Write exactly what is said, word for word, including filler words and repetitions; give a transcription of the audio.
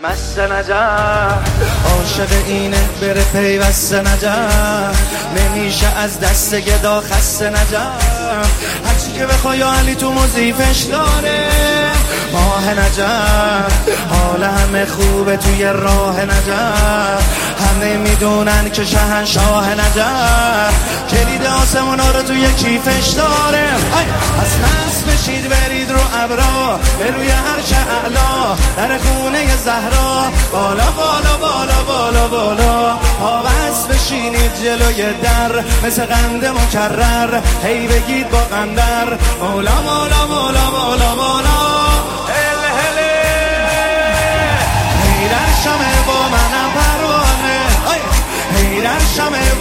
مست نجف عاشق اینه بره پیوست نجف نمیشه از دست گدا خسته نجف هرچی که بخوای علی تو مضیفش داره ماه نجف حال همه خوبه توی راه نجف همه میدونن که شهنشاه نجف کلید آسمونا رو توی کیفش داره از نصف بشید برید رو ابرا به روی عرش اعلا در خونه زهرا بالا بالا بالا بالا بالا پا بست بشینید جلوی در مثل قند مکرر هی بگید با قندر مولا مولا مولا مولا مولا هل هله هی در شمه با منم پروانه هی در شمه